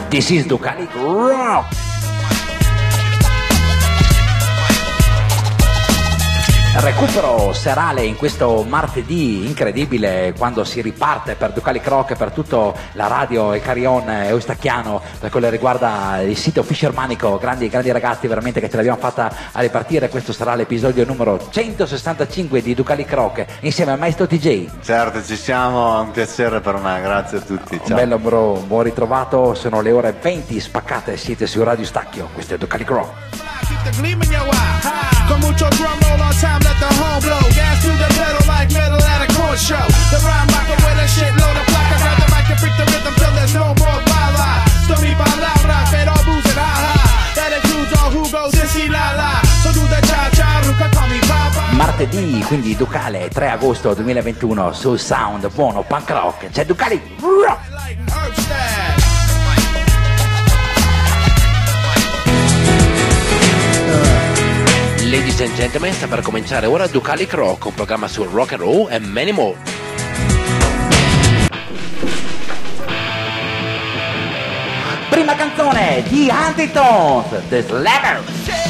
This is Ducalic Rock. Recupero serale in questo martedì incredibile, quando si riparte per Ducalic Rock, per tutta la radio e Carion Eustacchiano, per quello che riguarda il sito Fischermanico. Grandi ragazzi, veramente, che ce l'abbiamo fatta a ripartire. Questo sarà l'episodio numero 165 di Ducalic Rock insieme al maestro TJ. Certo, ci siamo, è un piacere per me, grazie a tutti. Ciao. Bello bro, buon ritrovato. Sono le ore 20 spaccate, siete su Radio Stacchio, questo è Ducalic Rock. Con mucho drum roll on time, let the horn blow. Gas to the pedal like metal at a corn show. The rhyme rocker with a shit load of placa. Grab the mic and freak the rhythm till there's no more bala. Story palabra, pero booze and ha-ha. That includes all who goes sissy la la. So do the cha-cha, Luca, call me papa. Martedì, quindi Ducale, 3 agosto 2021, sul sound buono punk rock. C'è Ducalic Rock. Ladies and gentlemen, sta per cominciare ora Ducalic Rock, un programma sul rock and roll e many more. Prima canzone di Huntington, The Slammer.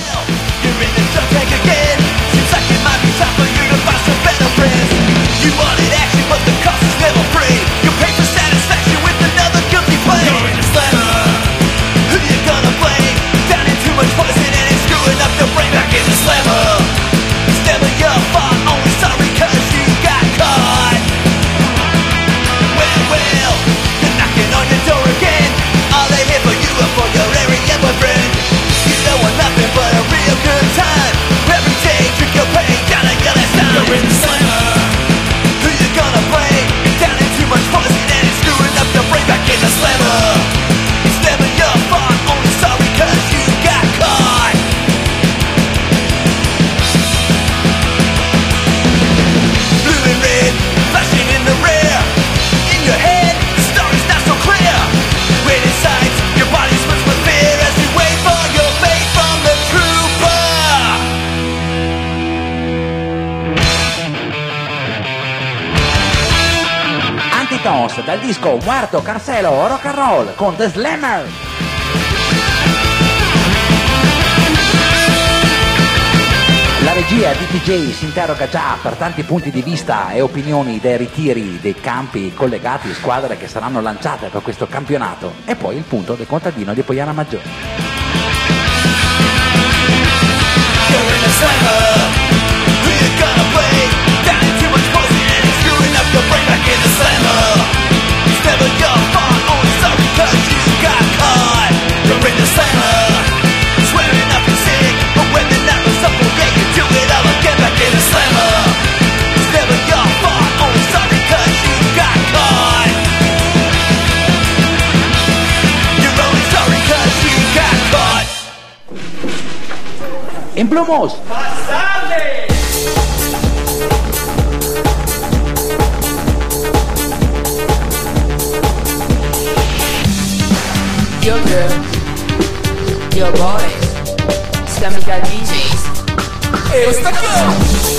Back in the slammer, it's never your fault, only sorry cause you got caught. Well, they're knocking on your door again. All they here for you and for your area boyfriend. You know what, nothing but a real good time. Every day, drink your pain down at your last time. You're in the slammer, who you gonna play? Down in too much poison and it's screwing up the brain. Back in the slammer, it's never your fault, only sorry cause you got caught. Flashing in the rear, in your head, the story's not so clear. Waiting signs, your body swims with fear as you wait for your fate from the trooper. Antitons dal disco Muerto Carcelo Rock and Roll con The Slammer. La regia di TJ si interroga già per tanti punti di vista e opinioni dei ritiri dei campi collegati, squadre che saranno lanciate per questo campionato, e poi il punto del contadino di Poiana Maggiore. You're in the slammer, who you gonna play? Down in too much poison and it's screwing up your brain. Back in the slammer, it's never your fault, only sorry cause you got caught. You're in the slammer, swearing up and sick, but when the night was up, yeah, you do it all again. Back in the slammer, it's never your fault, only sorry cause you got caught. You're only sorry cause you got caught. In Blue Moose. Your girls, your boys, Scamica DJs. E stacchiamo!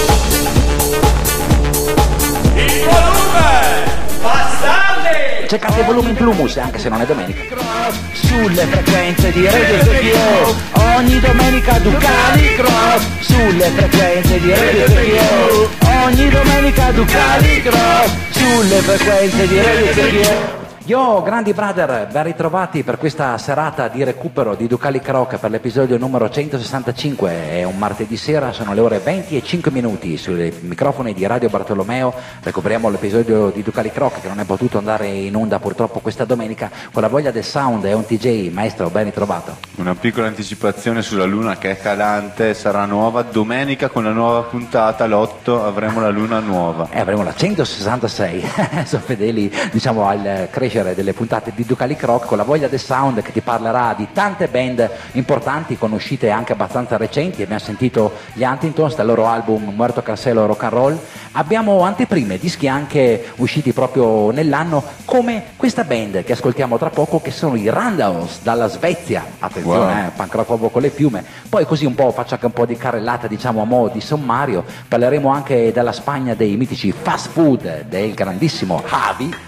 Il volume! Bastardi! Cercate il volume in Blue Moose, anche se non è domenica. Sulle frequenze di Radio Stacchio, ogni domenica Ducalic Rock. Sulle frequenze di Radio Stacchio, ogni domenica Ducalic Rock. Sulle frequenze di Radio Stacchio. Yo, grandi brother, ben ritrovati per questa serata di recupero di Ducalic Rock per l'episodio numero 165. È un martedì sera, sono le ore 20 e 5 minuti. Sui microfoni di Radio Bartolomeo recuperiamo l'episodio di Ducalic Rock che non è potuto andare in onda purtroppo questa domenica. Con la voglia del sound è un TJ, maestro, ben ritrovato. Una piccola anticipazione sulla luna che è calante, sarà nuova domenica con la nuova puntata, l'8 avremo la luna nuova. Avremo la 166, sono fedeli diciamo al crescere delle puntate di Ducalic Rock, con la voglia del sound che ti parlerà di tante band importanti con uscite anche abbastanza recenti. Abbiamo sentito gli Huntingtons dal loro album Muerto Carcelo Rock and Roll, abbiamo anteprime, dischi anche usciti proprio nell'anno, come questa band che ascoltiamo tra poco, che sono i Randalls dalla Svezia. Attenzione, wow. Punk rock proprio con le piume. Poi così un po' faccio anche un po' di carrellata, diciamo a mo' di sommario, parleremo anche della Spagna dei mitici Fast Food del grandissimo Javi.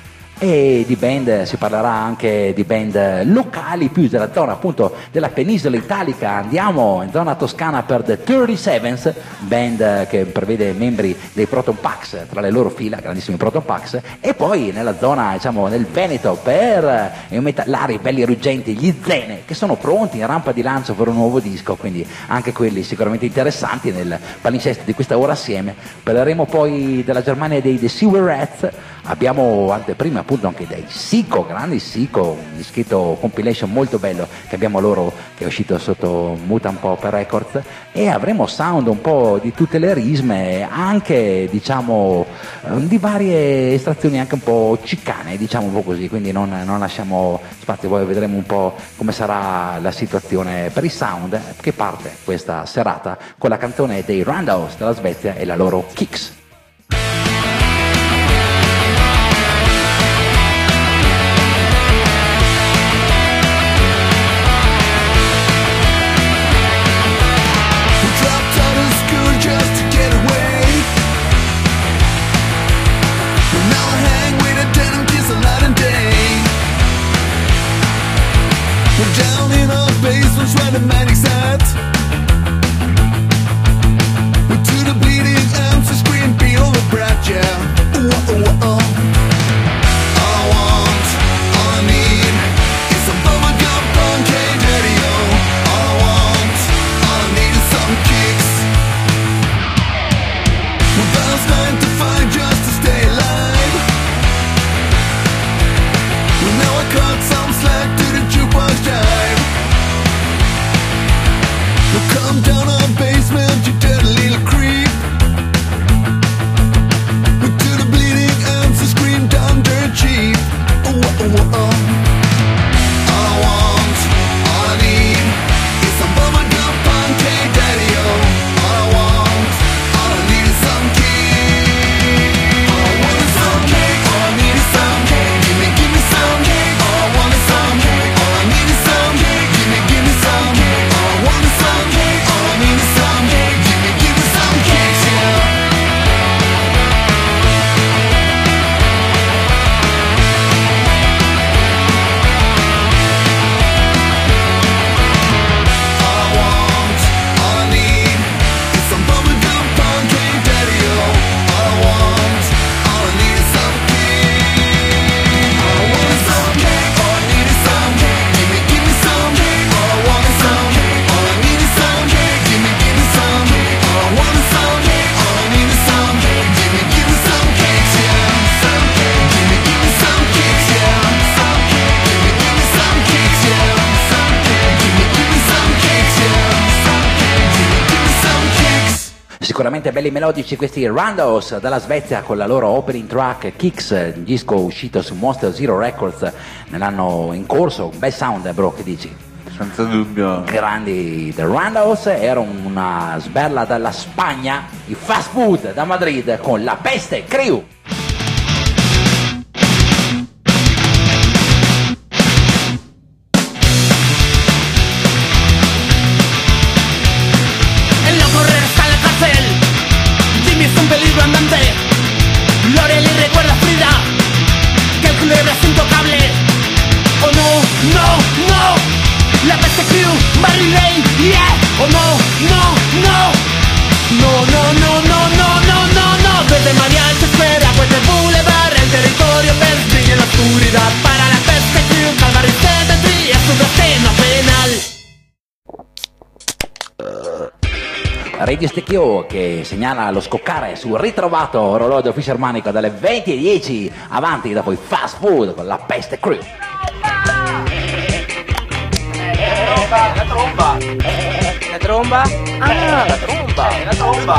e di band, si parlerà anche di band locali più della zona appunto della penisola italica. Andiamo in zona toscana per The 37s, band che prevede membri dei Proton Pax tra le loro fila, grandissimi Proton Pax, e poi nella zona, diciamo, nel Veneto per i metallari belli ruggenti, gli Zene, che sono pronti in rampa di lancio per un nuovo disco, quindi anche quelli sicuramente interessanti nel palinsesto di questa ora assieme. Parleremo poi della Germania dei The Sewer Rats, abbiamo anteprima appunto anche dei Sico, grandi Sico, un dischetto compilation molto bello che abbiamo loro, che è uscito sotto Mutant Pop Records, e avremo sound un po' di tutte le risme, anche diciamo di varie estrazioni anche un po' ciccane, diciamo un po' così, quindi non lasciamo spazio, poi vedremo un po' come sarà la situazione per il sound che parte questa serata con la canzone dei Randalls della Svezia e la loro Kicks. Where the medic's at. We're to the bleeding arms, the scream, be over breath, yeah. All I want, all I need is some bubblegum punk, hey daddy, oh. All I want, all I need is some kicks. We're bound 9 to 5 just to stay alive. We know I cut some slack to the jukebox jive. Come down our basement, you dirty little creep. We do the bleeding arms and scream down dirt cheap. Oh, oh, oh, oh. All I want, all I need is some bubblegum punk, hey daddy, oh. All I want, all I need is some cake. All I want is some cake, all I need is some cake. Give me some cake, all I want is some cake. All I need is some cake, give me some cake. All I want is some cake. Sicuramente belli melodici questi Randalls dalla Svezia con la loro opening track Kicks, un disco uscito su Monster Zero Records nell'anno in corso, un bel sound, bro, che dici? Senza dubbio. Grandi The Randalls, era una sberla dalla Spagna, i Fast Food da Madrid con La Peste Crew. Radio Stecchio che segnala lo scoccare sul ritrovato orologio fisarmanico dalle 20:10 avanti dopo i Fast Food con La Peste Crew. La tromba. La tromba? Ah, la tromba. La tromba.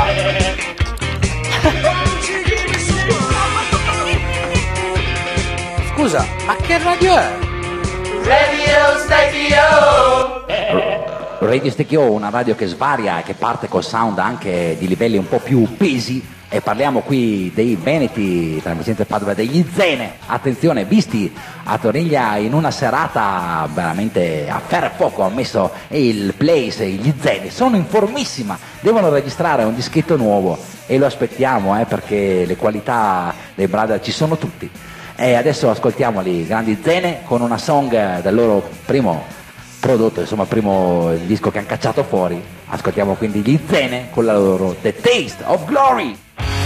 Scusa, ma che radio è? Radio Stecchio. Radio Stecchio, una radio che svaria e che parte col sound anche di livelli un po' più pesi, e parliamo qui dei veneti, tra Vicenza e Padova, degli Zene. Attenzione, visti a Toriglia in una serata veramente a ferro e fuoco, hanno messo il place, gli Zene sono in formissima, devono registrare un dischetto nuovo e lo aspettiamo perché le qualità dei brother ci sono tutti. E adesso ascoltiamoli, Grandi Zene, con una song del loro primo prodotto, insomma primo disco che hanno cacciato fuori. Ascoltiamo quindi gli Zene con la loro The Taste of Glory.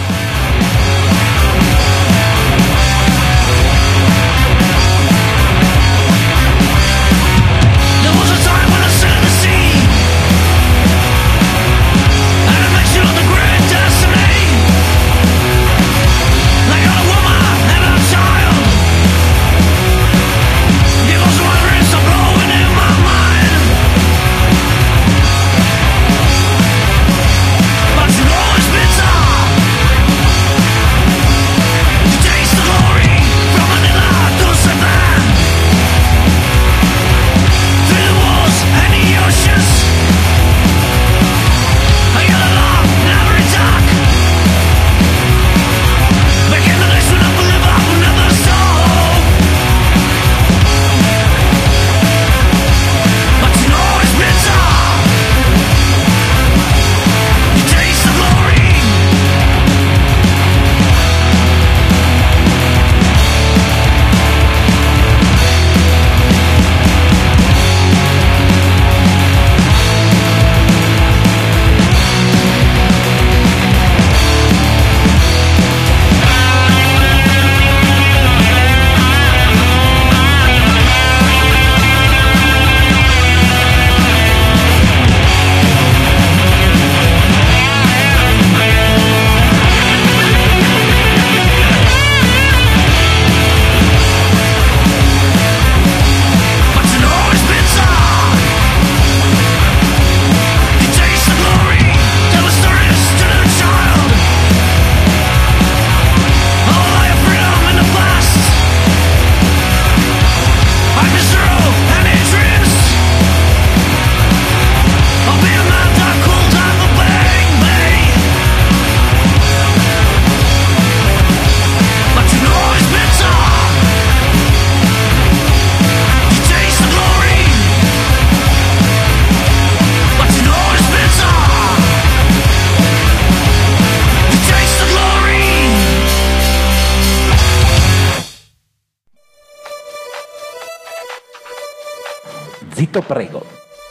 Zitto prego.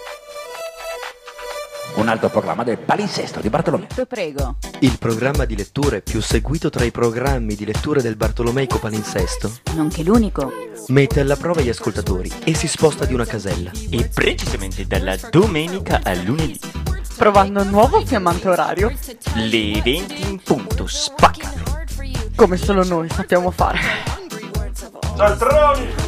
Un altro programma del palinsesto di Bartolomeo. Zitto prego. Il programma di letture più seguito tra i programmi di letture del Bartolomeico Palinsesto, Nonché l'unico. mette alla prova gli ascoltatori e si sposta di una casella. E precisamente dalla domenica al lunedì, Provando un nuovo fiammante orario, le 20 in punto, spacca! come solo noi sappiamo fare. Cialtroni!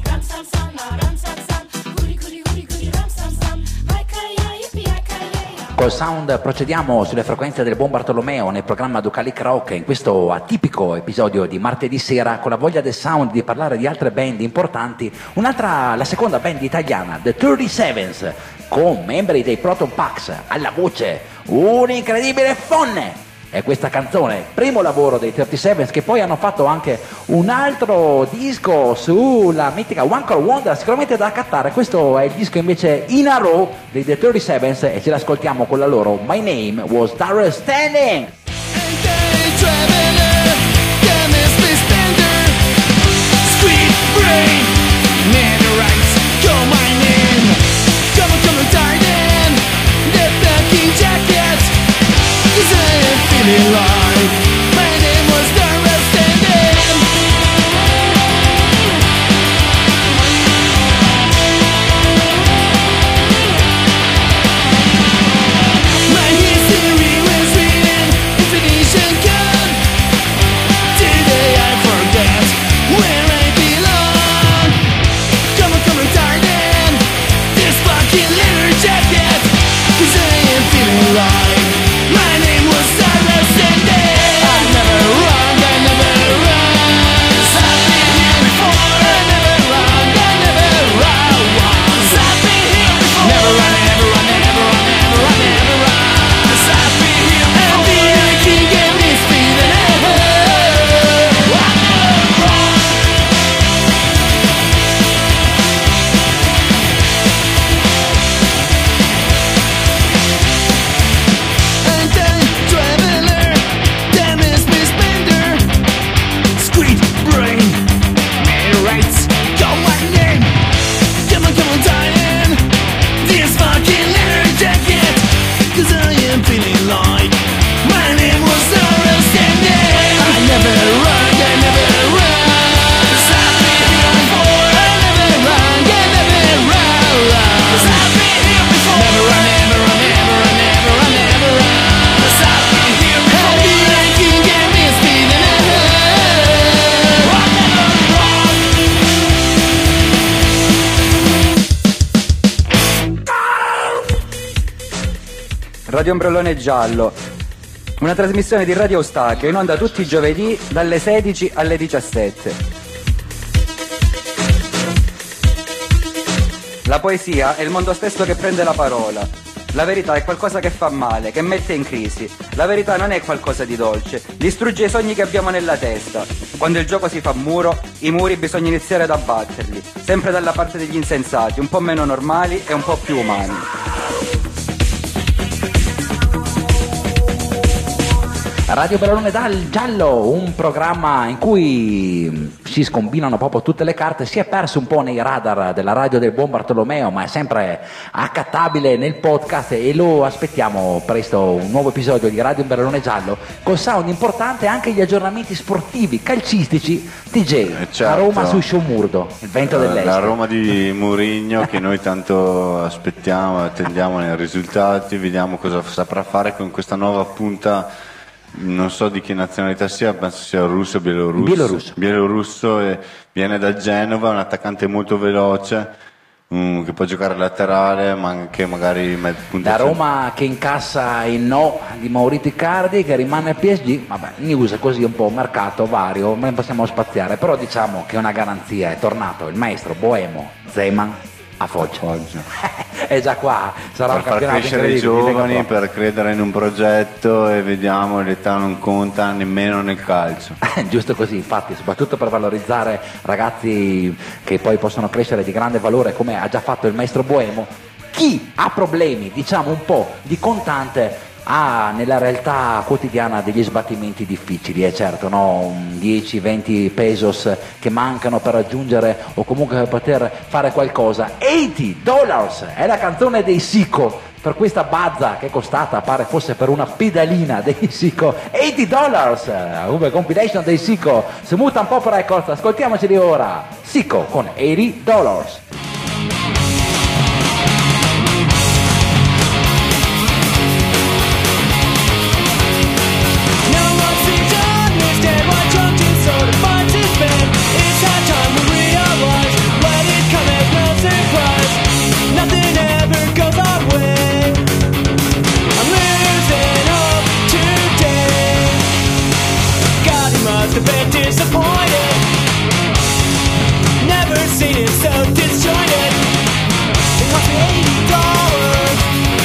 Col sound procediamo sulle frequenze del buon Bartolomeo nel programma Ducalic Rock, in questo atipico episodio di martedì sera, con la voglia del sound di parlare di altre band importanti. La seconda band italiana, The 37s, con membri dei Proton Pax, alla voce un incredibile Fonne. E questa canzone, primo lavoro dei 37s, che poi hanno fatto anche un altro disco sulla mitica One Call Wonder, sicuramente da accattare. Questo è il disco invece In a Row dei The 37s e ce l'ascoltiamo con la loro My Name Was Dara Standing. Feeling like my name was Dara Standing. My history was written in Phoenician code. Radio Ombrellone Giallo, una trasmissione di Radio Eustachio in onda tutti i giovedì dalle 16 alle 17. La poesia è il mondo stesso che prende la parola. La verità è qualcosa che fa male, che mette in crisi. La verità non è qualcosa di dolce, distrugge i sogni che abbiamo nella testa. Quando il gioco si fa muro, i muri bisogna iniziare ad abbatterli, sempre dalla parte degli insensati, un po' meno normali e un po' più umani. Radio Ombrellone Giallo, un programma in cui si scombinano proprio tutte le carte, si è perso un po' nei radar della radio del buon Bartolomeo, ma è sempre accattabile nel podcast e lo aspettiamo presto un nuovo episodio di Radio Ombrellone Giallo col sound importante e anche gli aggiornamenti sportivi, calcistici. TJ, certo. A Roma su Sciomurdo, il vento dell'est. La Roma di Mourinho che noi tanto aspettiamo, attendiamo nei risultati, vediamo cosa saprà fare con questa nuova punta. Non so di che nazionalità sia, penso sia russo o bielorusso e viene da Genova, un attaccante molto veloce che può giocare laterale ma anche magari punta. La Roma che incassa il no di Mauricio Icardi che rimane al PSG, vabbè, news così un po' mercato vario, non possiamo spaziare, però diciamo che una garanzia, è tornato il maestro boemo Zeman a Foggia. È già qua, sarà per un far campionato crescere i giovani, per credere in un progetto e vediamo, l'età non conta nemmeno nel calcio. Giusto così, infatti, soprattutto per valorizzare ragazzi che poi possono crescere di grande valore come ha già fatto il maestro Boemo. Chi ha problemi, diciamo un po' di contante, ha nella realtà quotidiana degli sbattimenti difficili, è certo, no? 10-20 pesos che mancano per raggiungere o comunque per poter fare qualcosa. $80 è la canzone dei Sico per questa bazza che è costata, pare fosse per una pedalina dei Sico. $80, una compilation dei Sico su Mutant Pop Records, ascoltiamoceli ora. Sico con $80. A bit disappointed, never seen it so disjointed. It cost me $80,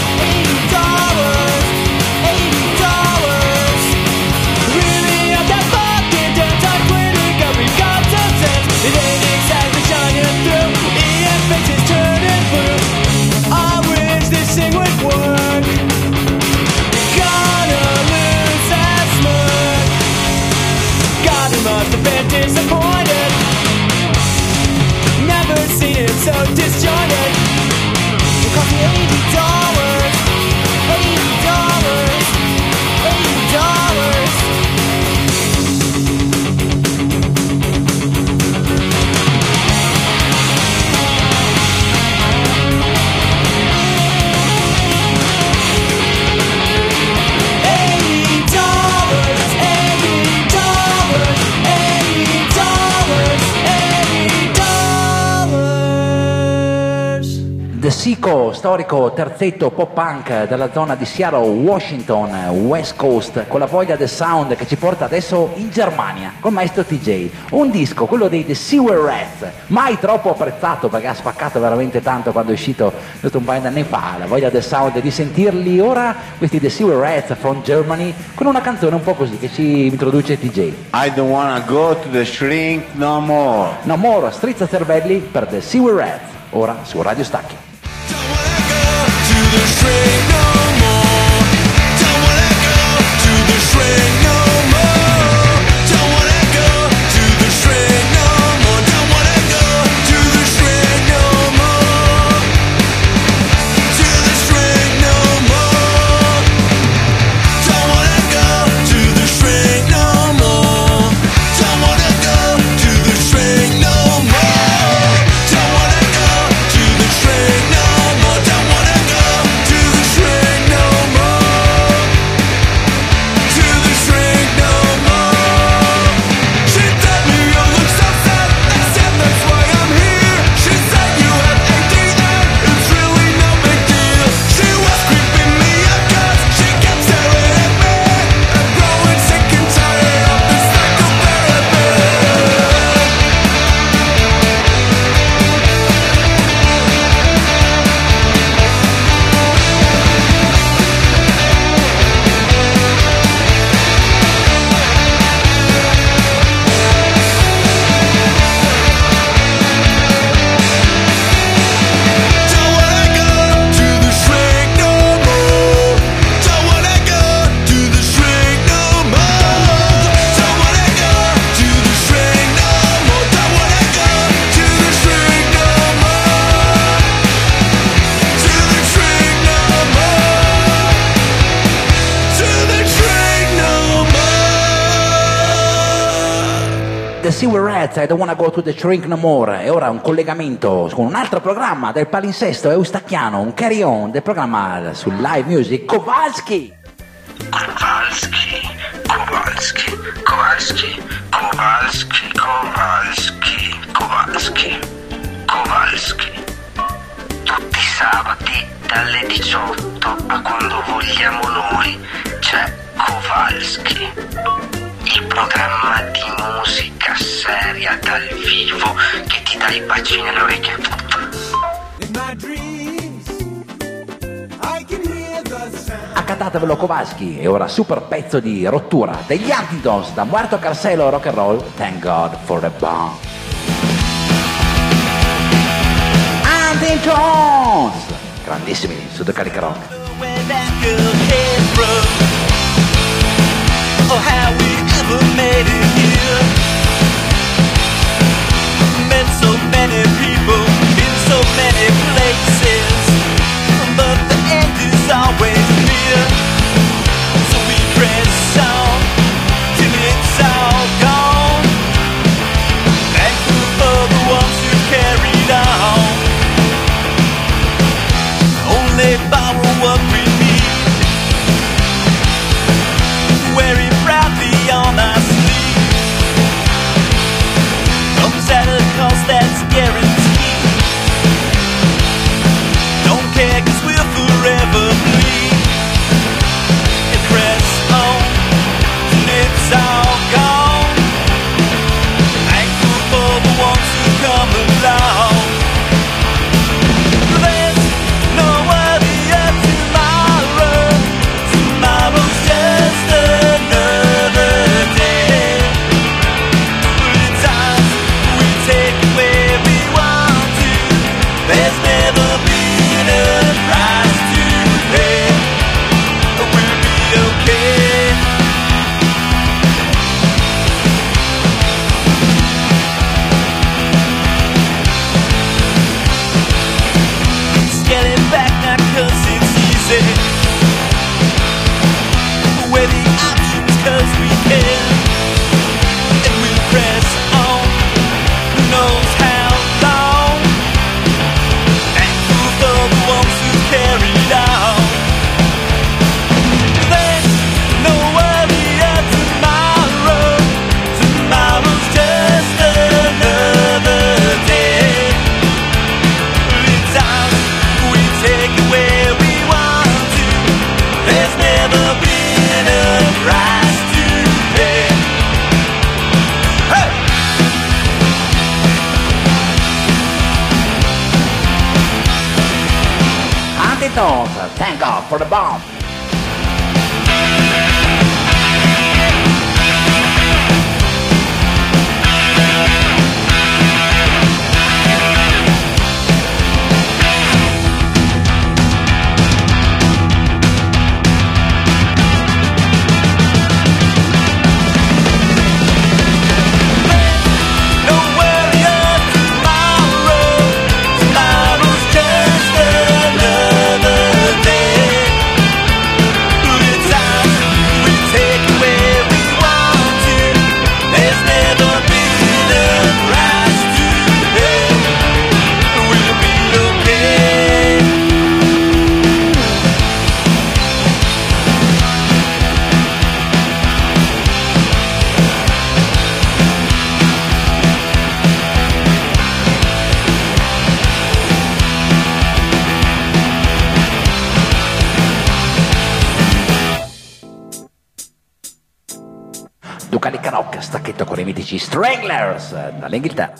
$80. Really up that fucking dance, I quit it, got me got some sense. It ain't exactly shining through, EF faces turning blue. I wish this thing would work. Gonna lose that smirk. God, he must have been disappointed. Never seen it so disjointed. It cost me $80, $80, $80. The Sico, storico terzetto pop punk della zona di Seattle, Washington, West Coast, con la voglia del sound che ci porta adesso in Germania, col maestro TJ. Un disco, quello dei The Sewer Rats, mai troppo apprezzato perché ha spaccato veramente tanto quando è uscito giusto un paio di anni fa. La voglia del sound di sentirli ora, questi The Sewer Rats from Germany, con una canzone un po' così che ci introduce TJ. I don't wanna go to the shrink no more. No more, strizza cervelli per The Sewer Rats, ora su Radio Stacchio. The shrink no more. Don't wanna go to the shrink no more. Don't wanna go to the shrink no more. Don't wanna go to the shrink no more. To the shrink no more. Don't wanna go to the shrink no more. Don't wanna go to the shrink no more. Don't wanna go to the shrink no more. Don't wanna go to the shrink. The Cigarettes, I Don't Wanna Go to the Shrink No More. E ora un collegamento con un altro programma del palinsesto eustacchiano, un carry on del programma sul live music Kowalski. Kowalski, Kowalski, Kowalski, Kowalski, Kowalski, Kowalski, Kowalski. Tutti i sabati dalle 18 a quando vogliamo noi c'è Kowalski, il programma di musica seria dal vivo che ti dà i baci nelle orecchie. Accatatevelo Kowalski, e ora super pezzo di rottura degli Antidotes da Muerto Carcelo Rock and Roll, Thank God for the Bomb. Antidotes! Grandissimi su The Calica Rock. Oh, how we ever made it here. Met so many people in so many places, but the end is always near. So we press on till it's all gone. Thankful for the ones who carried on. Only borrow what we need, wear it proudly on our sleeve. Comes at a cost that's guaranteed. Don't care 'cause we'll forever bleed. And press on till it's all gone. Thankful for the ones who come along. There's no worry of tomorrow. Tomorrow's just another day. It's ours, we take it where we want to. There's never been a price to pay. We'll be okay. Let's get it back now 'cause it's easy. We're the options 'cause we can. And we'll press on, who knows how long. Thankful for the ones who carried on. There's no worry of tomorrow. Tomorrow's just another day. It's ours, we take it where we want to. There's never been a price to pay. Hey! Antidotes, Thank God for the Bomb. No worry of tomorrow. Tomorrow's just another day. It's ours, we take it where we want to. There's never been a price to pay. We'll be okay. Ducalica Rock, stacchetto con i mitici Stranglers dall'Inghilterra.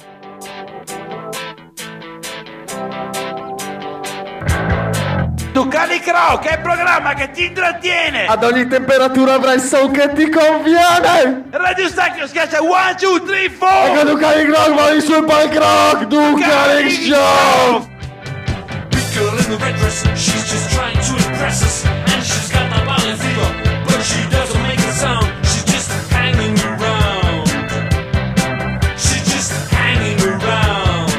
Ducalica Rock è il programma che ti intrattiene. Ad ogni temperatura avrai il son che ti conviene. Radio Stacchio schiaccia 1, 2, 3, 4. Ecco Ducalic Rock, vai sul punk rock, Ducalic Show. Big girl in the red dress, she's just trying to impress us. And she's got the violent fever, but she doesn't make a sound. She's just hanging around. She's just hanging around.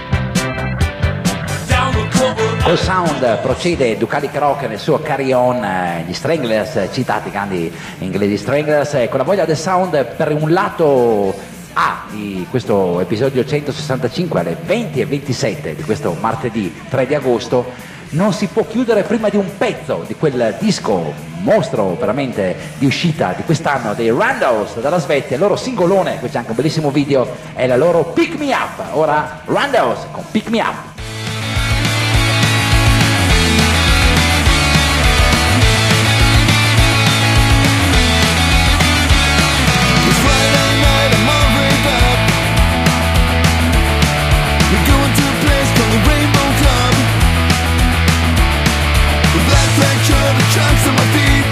Down the courtroom. Col sound procede Ducalic Rock nel suo carry on, gli Stranglers, citati grandi inglesi Stranglers, con la voglia del sound per un lato A di questo episodio 165 alle 20:27 di questo martedì 3 di agosto non si può chiudere prima di un pezzo di quel disco mostro veramente di uscita di quest'anno dei Randalls dalla Svezia, il loro singolone, qui c'è anche un bellissimo video, è la loro Pick Me Up. Ora Randalls con Pick Me Up. Trunks on my feet.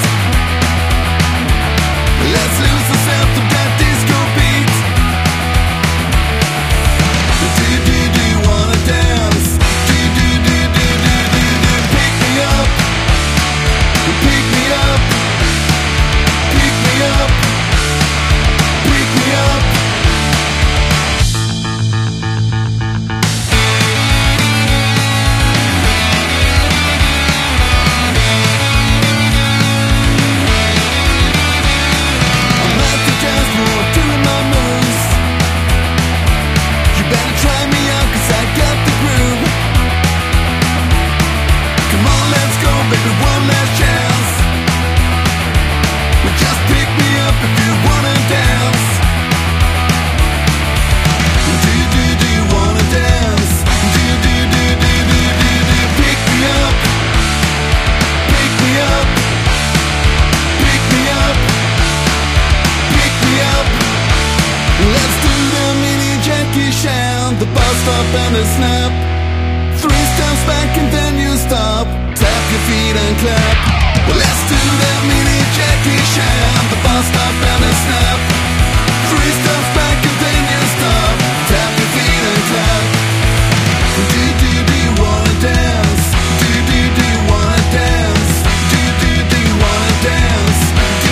Let's lose ourselves to that disco beat. Do you wanna dance? Do pick me up. Pick me up. Pick me up. Pick me up. Baby, one last chance. Well, just pick me up if you wanna dance. Do you wanna dance? Do pick me up. Pick me up. Pick me up. Pick me up. Let's do the mini Jackie Chan, the bus stop and the snap. 3 steps back and then you stop. Tap your feet and clap. Well, let's do that mini Jackie Chan, the bus stop and a snap. 3 steps back and then you stop. Tap your feet and clap. Do you wanna dance? Do you wanna dance? Do you wanna dance? Do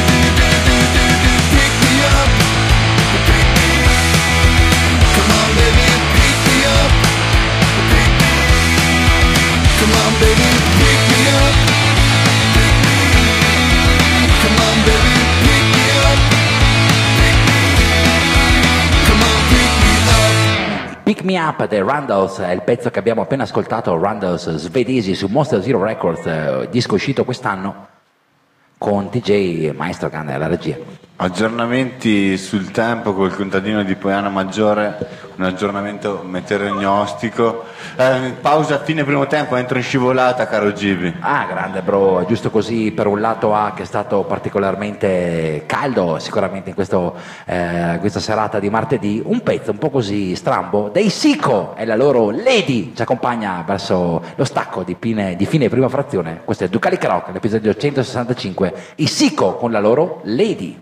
pick me up. Pick me. Come on, baby, pick me up. Pick me. Come on, baby, pick me up. Pick me. Come on, baby, pick me up. Pick me. Come on, pick me up. Pick Me Up dei Randalls è il pezzo che abbiamo appena ascoltato, Randalls svedesi su Monster Zero Records, disco uscito quest'anno con DJ Maestro Grande alla regia. Aggiornamenti sul tempo col contadino di Poiana Maggiore, un aggiornamento meteorognostico. Pausa a fine primo tempo, entro in scivolata, caro Gibi. Ah, grande bro, giusto così per un lato A che è stato particolarmente caldo sicuramente in questa serata di martedì, un pezzo un po' così strambo dei Sico e la loro Lady ci accompagna verso lo stacco di fine prima frazione. Questo è Ducalic Rock, l'episodio 165, i Sico con la loro Lady.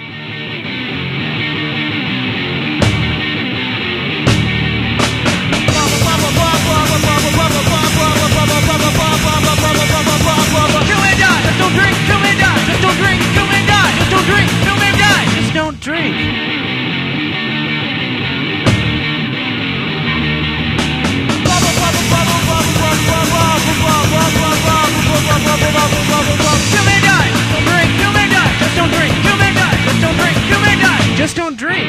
Don't drink. Just don't drink.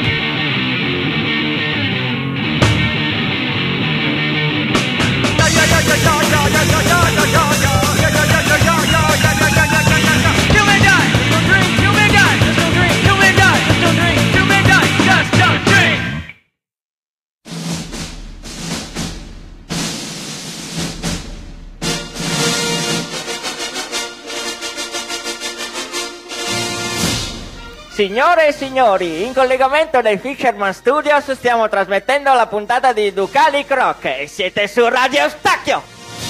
Signore e signori, in collegamento dai Fisherman Studios stiamo trasmettendo la puntata di Ducalic Rock e siete su Radio Stacchio!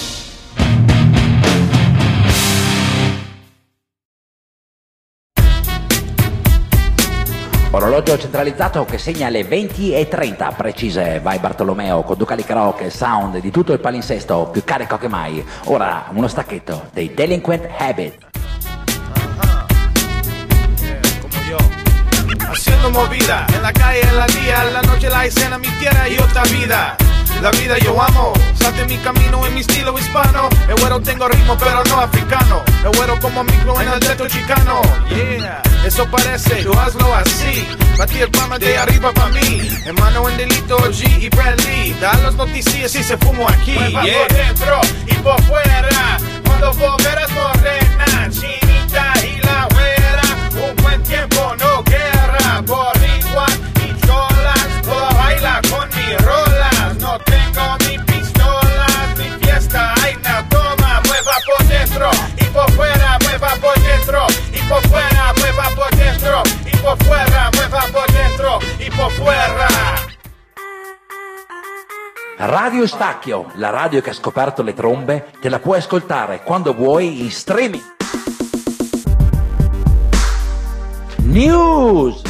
Orologio centralizzato che segna le 20:30 precise, vai Bartolomeo con Ducalic Rock e sound di tutto il palinsesto più carico che mai. Ora uno stacchetto dei Delinquent Habit. Haciendo movida, en la calle, en la día, en la noche la escena mi tierra y otra vida. la vida yo amo. Salte mi camino en mi estilo hispano. El güero tengo ritmo pero no africano. El güero como micro en el teto chicano. Yeah, eso parece, tú hazlo así. Batí el palma de arriba pa' mí. Hermano en delito, G y Bradley. Da las noticias y se fumo aquí. Mueva por dentro y por fuera. Cuando vos verás morena, chinita y la güera. Un buen tiempo, no guerra. Boricua y cholas. Toda baila con mis rolas. No tengo ni pistolas ni fiesta. Hay una toma, mueva por dentro y por fuera. Mueva por dentro y por fuera. Mueva por dentro y por fuera. Mueva por dentro y por fuera. Radio Stacchio, la radio che ha scoperto le trombe, te la puoi ascoltare quando vuoi in streaming. News,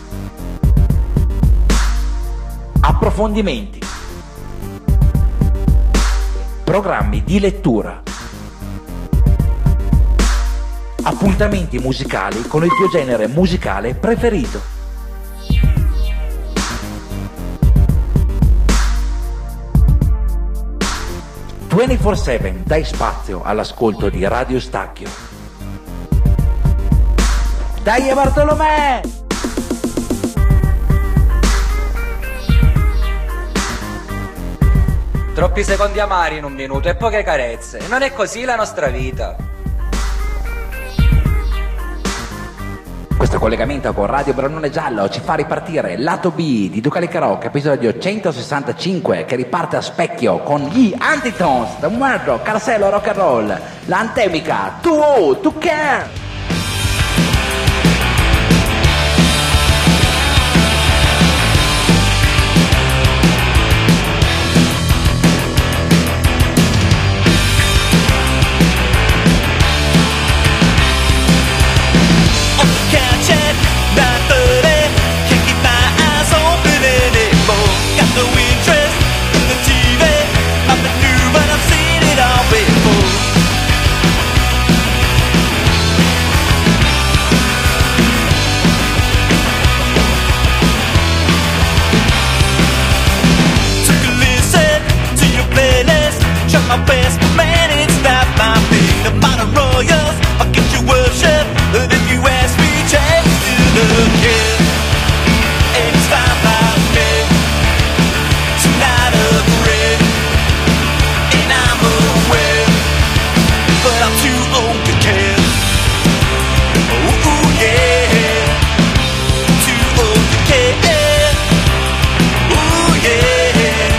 approfondimenti, programmi di lettura, appuntamenti musicali con il tuo genere musicale preferito. 24/7 dai spazio all'ascolto di Radio Stacchio. Dai Bartolomè! Troppi secondi amari in un minuto e poche carezze. Non è così la nostra vita. Questo collegamento con Radio Brannone Giallo ci fa ripartire lato B di Ducalica Rock, episodio 165, che riparte a specchio con gli Antitones, The Murdo, Carsello Rock and Roll, l'antemica Too Old to Care. My best, but man, it's not my thing. The modern royals, I'll get your worship. But if you ask me, change to the kid. It's fine by me. Tonight of red. And I'm aware, but I'm too old to care. Ooh, yeah. Too old to care. Ooh, yeah.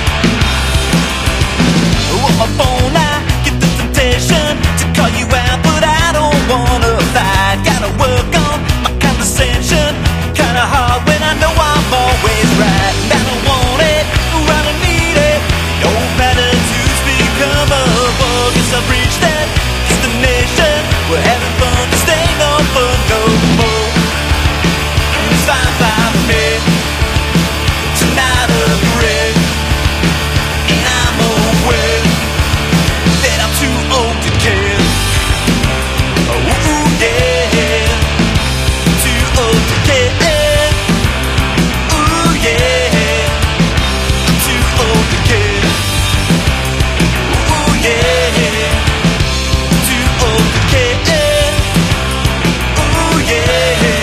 On my phone I get the temptation to call you out, but I don't wanna fight. Gotta work on my condescension. Kinda hard when I know I'm always right. I don't want it, I don't need it. Don't matter to speak of a war. Guess I've reached that destination. We're having fun, this ain't no fun no more. It's fine by me. Tonight of red. And I'm aware that I'm too old to care. Ooh, yeah. Too old to care. Ooh, yeah. I'm too old to care. Ooh, yeah. Too old to care. Ooh, yeah.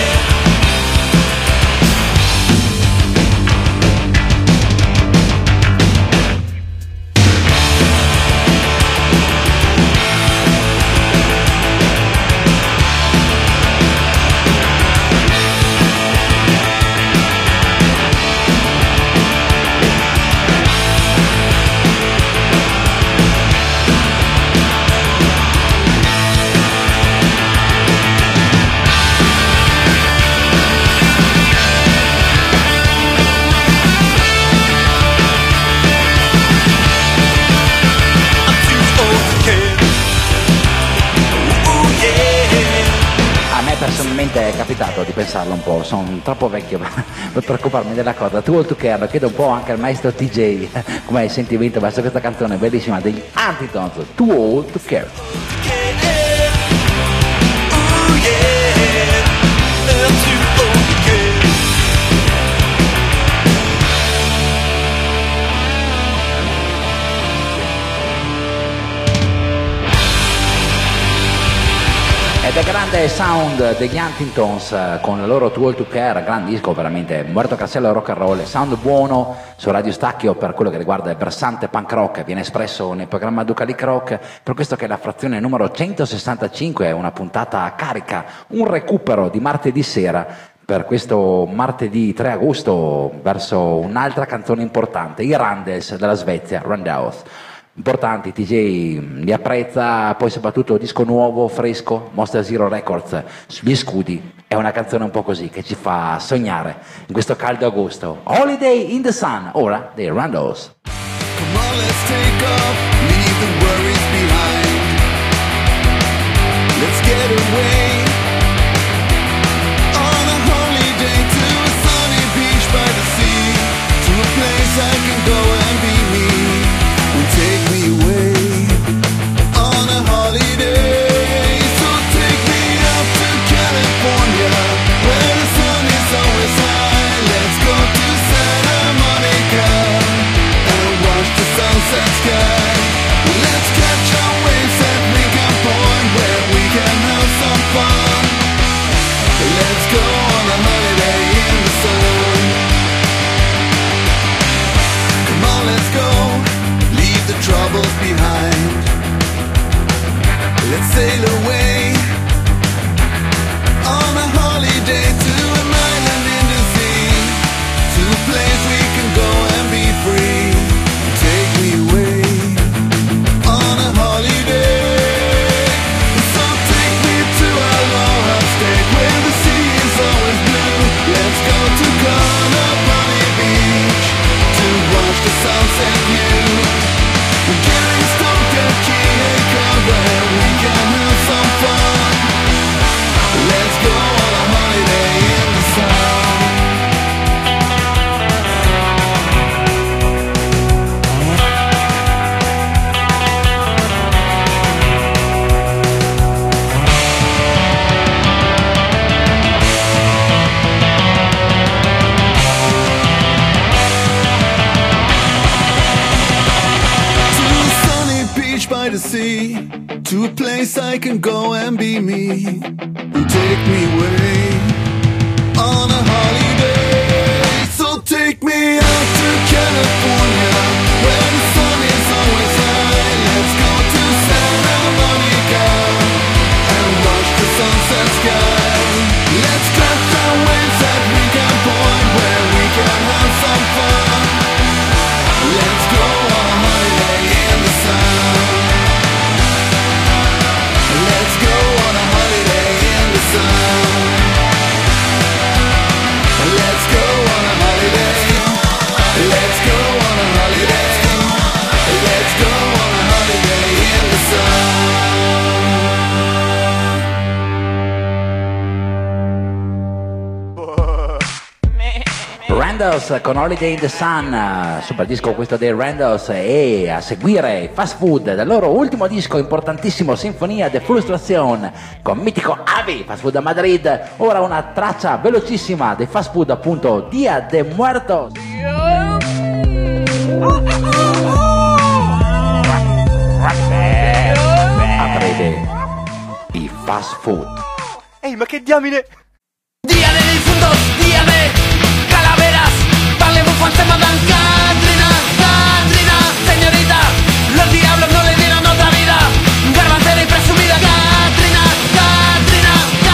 Personalmente è capitato di pensarlo un po', sono troppo vecchio per preoccuparmi della cosa. Too Old to Care, lo chiedo un po' anche al maestro TJ, come hai sentimento verso questa canzone bellissima degli Antitones, Too Old to Care. grande sound degli Huntingtons con la loro Too Old to Care, gran disco veramente, Muerto Castello rock and roll, sound buono su Radio Stacchio per quello che riguarda il versante punk rock, viene espresso nel programma Ducalic Rock, per questo che è la frazione numero 165, è una puntata carica, un recupero di martedì sera per questo martedì 3 agosto verso un'altra canzone importante, i Randles della Svezia, Randals. Importanti, TJ li apprezza, poi soprattutto disco nuovo, fresco, Monster Zero Records, sugli scudi, è una canzone un po' così che ci fa sognare in questo caldo agosto. Holiday in the Sun, ora dei Randals. Come on, let's take off, leave the worries behind. Let's get away on a holiday to a sunny beach by the sea, to a place I can go and be me. Take me away on a holiday, so take me up to California, where the sun is always high. Let's go to Santa Monica and watch the sunset sky. Let's catch our waves at Lincoln Point, where we can have some fun. Let's go on a holiday in the sun. Come on, let's go, the troubles behind. Let's sail away on a holiday to an island in the sea, to a place we can go and be free. Take me away on a holiday, so take me to Aloha State, where the sea is always blue. Let's go to Kaanapali Beach to watch the sunset view. Getting stuck at Kieka, where we can have some fun. Let's go on a holiday in the sun. By the sea, to a place I can go and be me, and take me away on a holiday. So take me out to California, where the sun is always high. Let's go to Santa Monica and watch the sunset sky. Let's catch our waves at Lincoln Point, where we can have some fun. Let's go on a holiday in the sun. Let's go on a holiday in the sun. Let's go on a holiday. Let's go on a holiday. Let's go on a holiday in the sun. Randals con Holiday in the Sun, super disco questo dei Randals, e a seguire Fast Food dal loro ultimo disco importantissimo, Sinfonia de Frustración, con mitico Avi, Fast Food a Madrid. Ora una traccia velocissima dei Fast Food, appunto Dia de Muertos. A breve i Fast Food. Ehi, ma che diamine! Dia de difuntos, dia de calaveras, parlez-vous français, madame Katrina, Katrina, señorita, los diablos no le dieron otra vida, garbancera y presumida, Katrina, Katrina,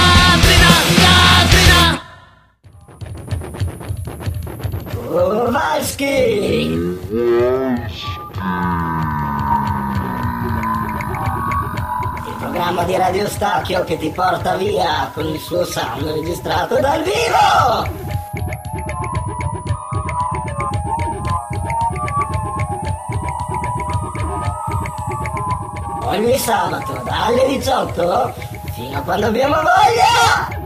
Katrina, Katrina. Kowalski! Il programma di Radio Stacchio che ti porta via con il suo sound registrato dal vivo! Ogni sabato dalle 18 fino a quando abbiamo voglia!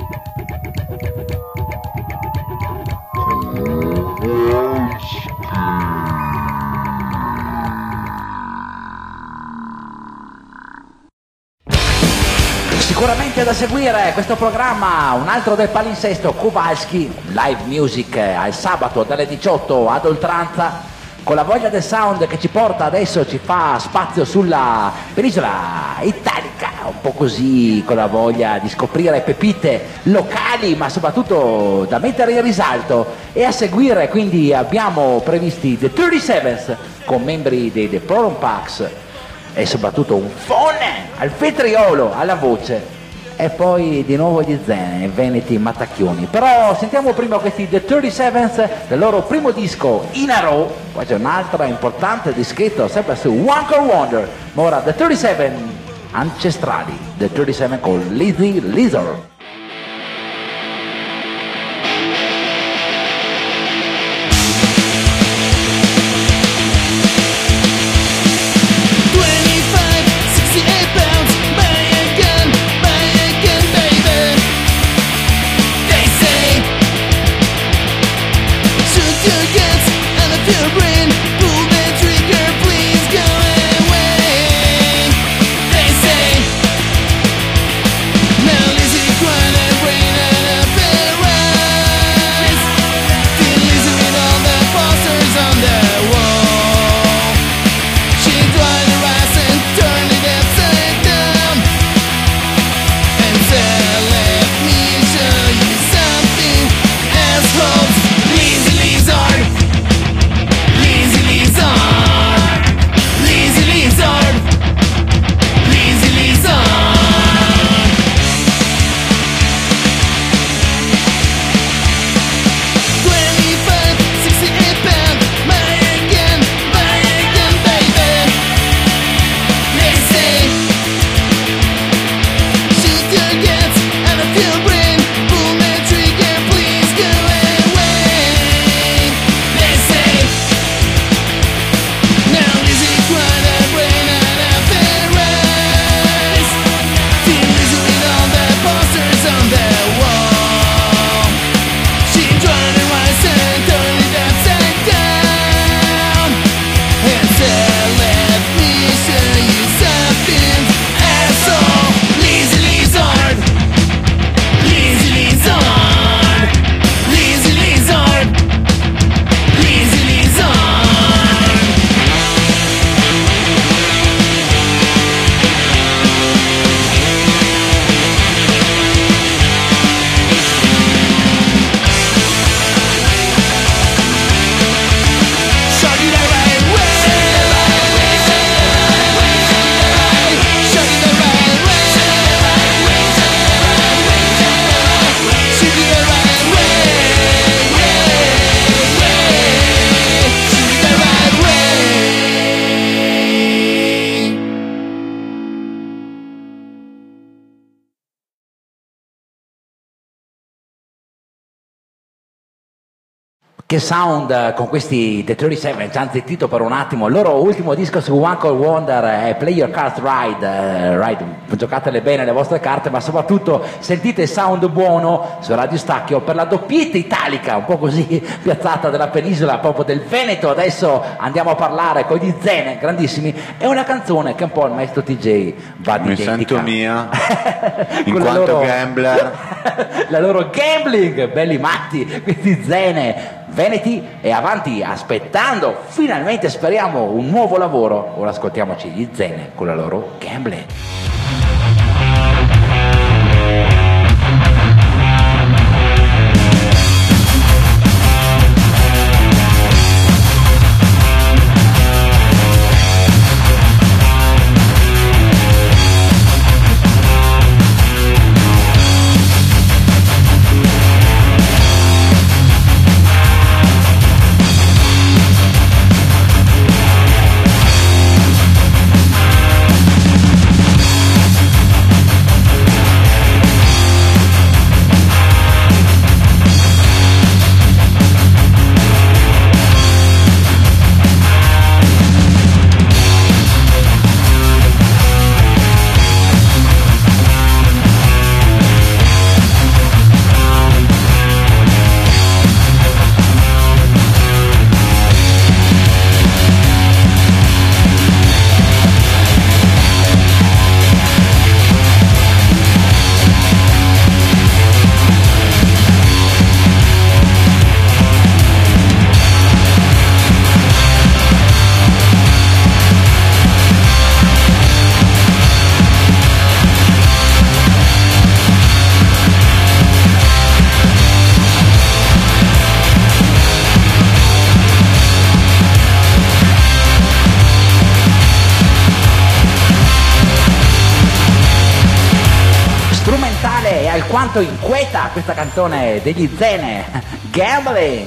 Sicuramente da seguire questo programma, un altro del palinsesto, Kowalski, live music al sabato dalle 18 ad oltranza. con la voglia del sound che ci porta adesso, ci fa spazio sulla penisola italica, un po' così, con la voglia di scoprire pepite locali, ma soprattutto da mettere in risalto. E a seguire quindi abbiamo previsti The 37s con membri dei The Problem Packs e soprattutto un fone al vetriolo, alla voce. E poi di nuovo gli Zene, Veneti Mattacchioni. Però sentiamo prima questi The 37s del loro primo disco In a Row. Poi c'è un altro importante dischetto sempre su One Call Wonder. Ma ora The 37 ancestrali, The 37 con Lizzy Lizard. Che sound con questi The 37, ci hanno zittito per un attimo. Il loro ultimo disco su One Call Wonder è Play Your Cards Right, giocatele bene le vostre carte, ma soprattutto sentite il sound buono su Radio Stacchio per la doppietta italica, un po' così piazzata della penisola, proprio del Veneto. Adesso andiamo a parlare con gli Zene, grandissimi. È una canzone che un po' il maestro TJ va di Mi sento mia, in con quanto loro... gambler. La loro gambling, belli matti, questi Zene. Veneti e avanti aspettando finalmente, speriamo, un nuovo lavoro. Ora ascoltiamoci gli Zene con la loro Gambling. quanto inquieta questa canzone degli Zene, Gambling.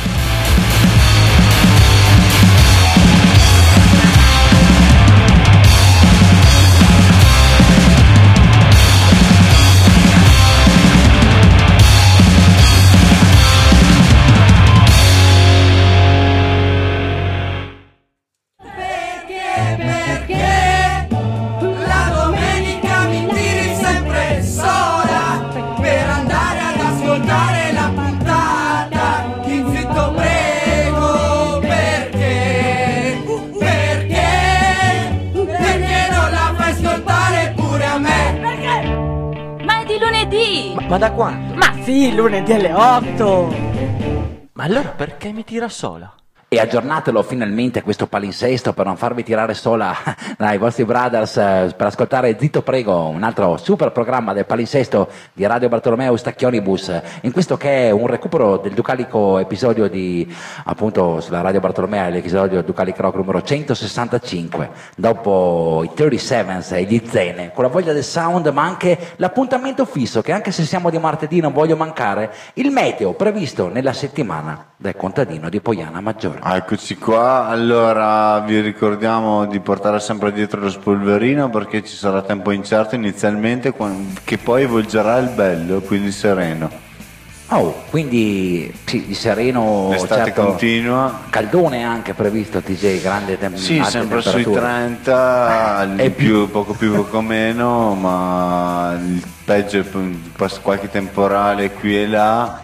Ma da quando? Ma sì, lunedì alle 8. Ma allora perché mi tira sola? E aggiornatelo finalmente questo palinsesto per non farvi tirare sola dai vostri brothers per ascoltare Zitto Prego, un altro super programma del palinsesto di Radio Bartolomeo Stacchionibus, in questo che è un recupero del ducalico episodio di, appunto, sulla Radio Bartolomeo, l'episodio Ducalic Rock numero 165, dopo i 37s e gli Zene, con la voglia del sound ma anche l'appuntamento fisso che, anche se siamo di martedì, non voglio mancare, il meteo previsto nella settimana del contadino di Poiana Maggiore. Eccoci qua, allora vi ricordiamo di portare sempre dietro lo spolverino perché ci sarà tempo incerto inizialmente, che poi volgerà il bello, quindi sereno. Oh, quindi sì, di sereno, l'estate certo, continua. Caldone anche previsto, TJ, grande Sì, sempre sui 30, poco più, poco meno, ma il peggio è qualche temporale qui e là.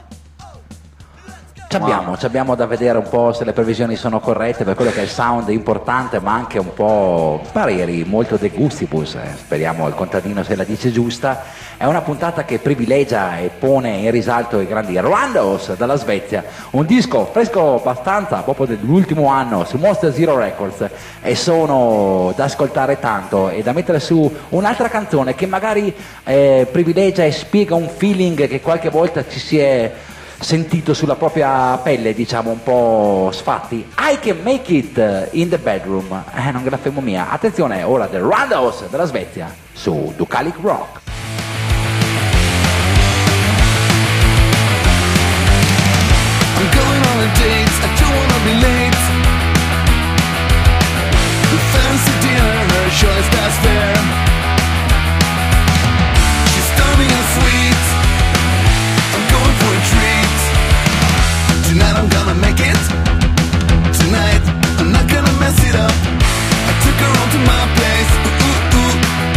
C'abbiamo da vedere un po' se le previsioni sono corrette per quello che è il sound importante, ma anche un po' pareri molto de gustibus, speriamo il contadino se la dice giusta. È una puntata che privilegia e pone in risalto i grandi Randos dalla Svezia, un disco fresco abbastanza proprio dell'ultimo anno su Monster Zero Records, e sono da ascoltare tanto e da mettere su un'altra canzone che magari privilegia e spiega un feeling che qualche volta ci si è sentito sulla propria pelle, diciamo un po' sfatti. I Can Make It in the Bedroom, non grafemo mia. Attenzione, ora del Randos della Svezia su Ducalic Rock. I'm going on a date, I don't wanna be late. The fancy dinner, sure is that's fair. She's stunning and sweet, I'm going for a treat. Tonight I'm gonna make it. Tonight I'm not gonna mess it up. I took her home to my place. Ooh, ooh, ooh.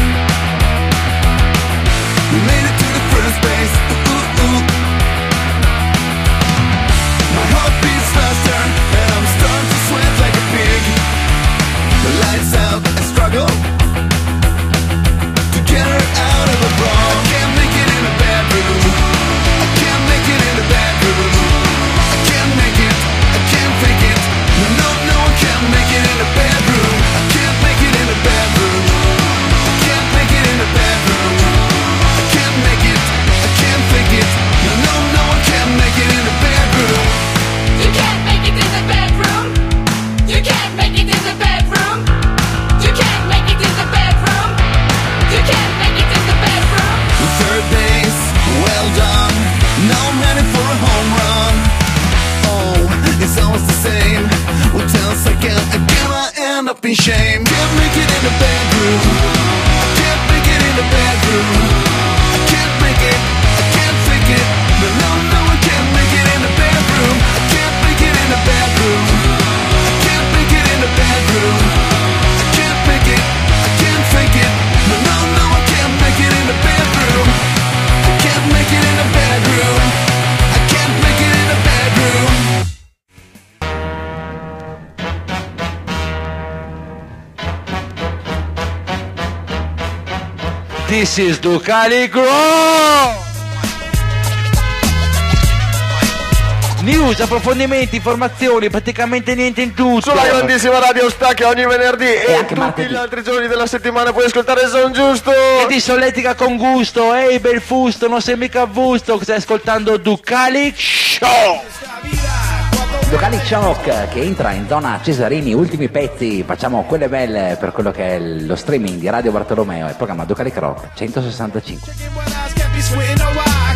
We made it to the first base. Ooh, ooh, ooh. My heart beats faster and I'm starting to sweat like a pig. The lights out, I struggle to get her out of the bra. I can't make it in the bedroom. I can't make it in the bedroom. I can't make it, I can't fake it. No, no, no, I can't make it in the bedroom. I can't make it in the bedroom. I can't make it in the bedroom. I can't make it, I can't fake it. No, no, no, I can't make it in the bedroom. You can't make it in the bedroom. You can't make it in the bedroom. You can't make it in the bedroom. You can't make it in the bedroom. Third base, well done. Now I'm headed for a home run. Oh, it's always the same. What else I get? Again I end up in shame. Can't make it in the bedroom. I can't make it in the bedroom. I can't make it, I can't fake it. No, no, no, I can't make it in the bedroom. I can't make it in the bedroom. I can't make it in the bedroom. I can't make it, I can't fake it. No, no, no, I can't make it in the bedroom. I can't make it in the bedroom. I can't make it in the bedroom. This is Ducalic Rock! News, approfondimenti, informazioni, praticamente niente in tutto. Sulla grandissima Radio Stacca ogni venerdì e anche tutti martedì. gli altri giorni della settimana puoi ascoltare Son Giusto. E ti solletica con gusto, ehi bel fusto, non sei mica avvusto, stai ascoltando Ducalic Show! Ducalic Shock che entra in zona Cesarini, ultimi pezzi, facciamo quelle belle per quello che è lo streaming di Radio Bartolomeo, il programma Ducalic Rock 165.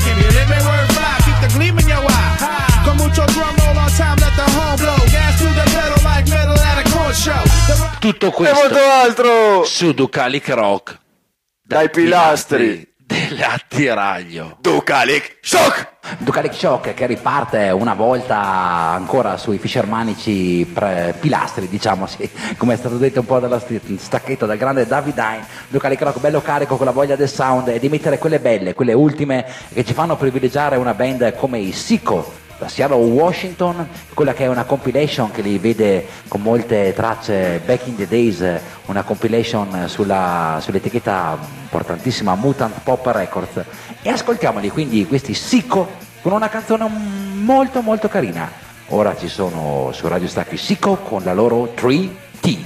Make me word fly, keep the gleam in your eye. Con mucho drum roll on time, let the home blow. Gas to the pedal like metal at a corn show. Tutto questo E molto altro su Ducalic Rock dai pilastri dell'attiraglio. Ducalic Shock. Ducalic Shock che riparte una volta ancora sui fischermanici pilastri, diciamo, sì, come è stato detto un po' dalla stacchetto dal grande David Hine. Ducalic Rock bello carico con la voglia del sound e di mettere quelle belle, quelle ultime che ci fanno privilegiare una band come i Sicko da Seattle, Washington, quella che è una compilation che li vede con molte tracce back in the days, una compilation sull'etichetta importantissima Mutant Pop Records, e ascoltiamoli quindi questi Sicko con una canzone molto molto carina. Ora ci sono su Radio Stacchi Sicko con la loro 3T.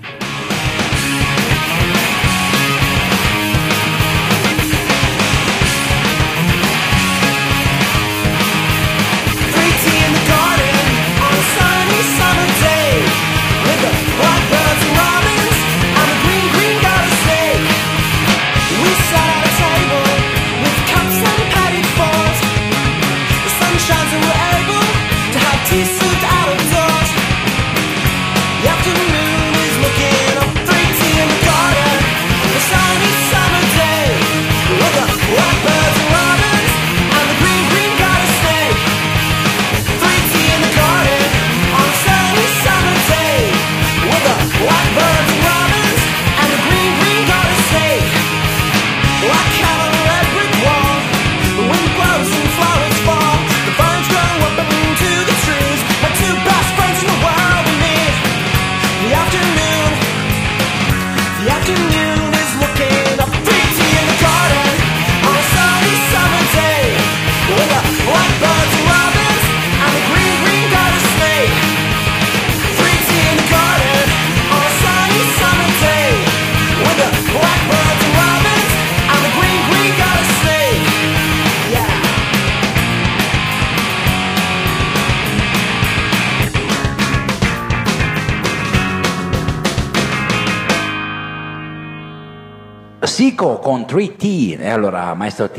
Sicko con 3T. E allora maestro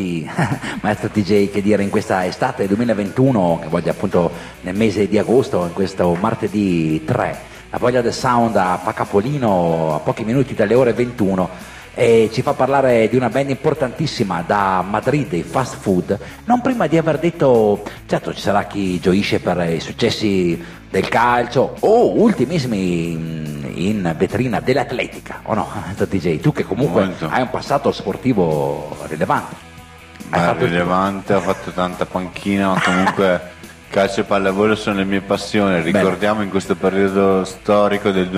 TJ, che dire in questa estate 2021, che voglia appunto nel mese di agosto, in questo martedì 3, la voglia del sound a Capolino a pochi minuti dalle ore 21, e ci fa parlare di una band importantissima da Madrid, i Fast Food, non prima di aver detto, certo ci sarà chi gioisce per i successi del calcio o ultimissimi in vetrina dell'atletica, o no? DJ, tu che comunque hai un passato sportivo rilevante. Rilevante, ho fatto tanta panchina, ma comunque calcio e pallavolo sono le mie passioni. Ricordiamo in questo periodo storico del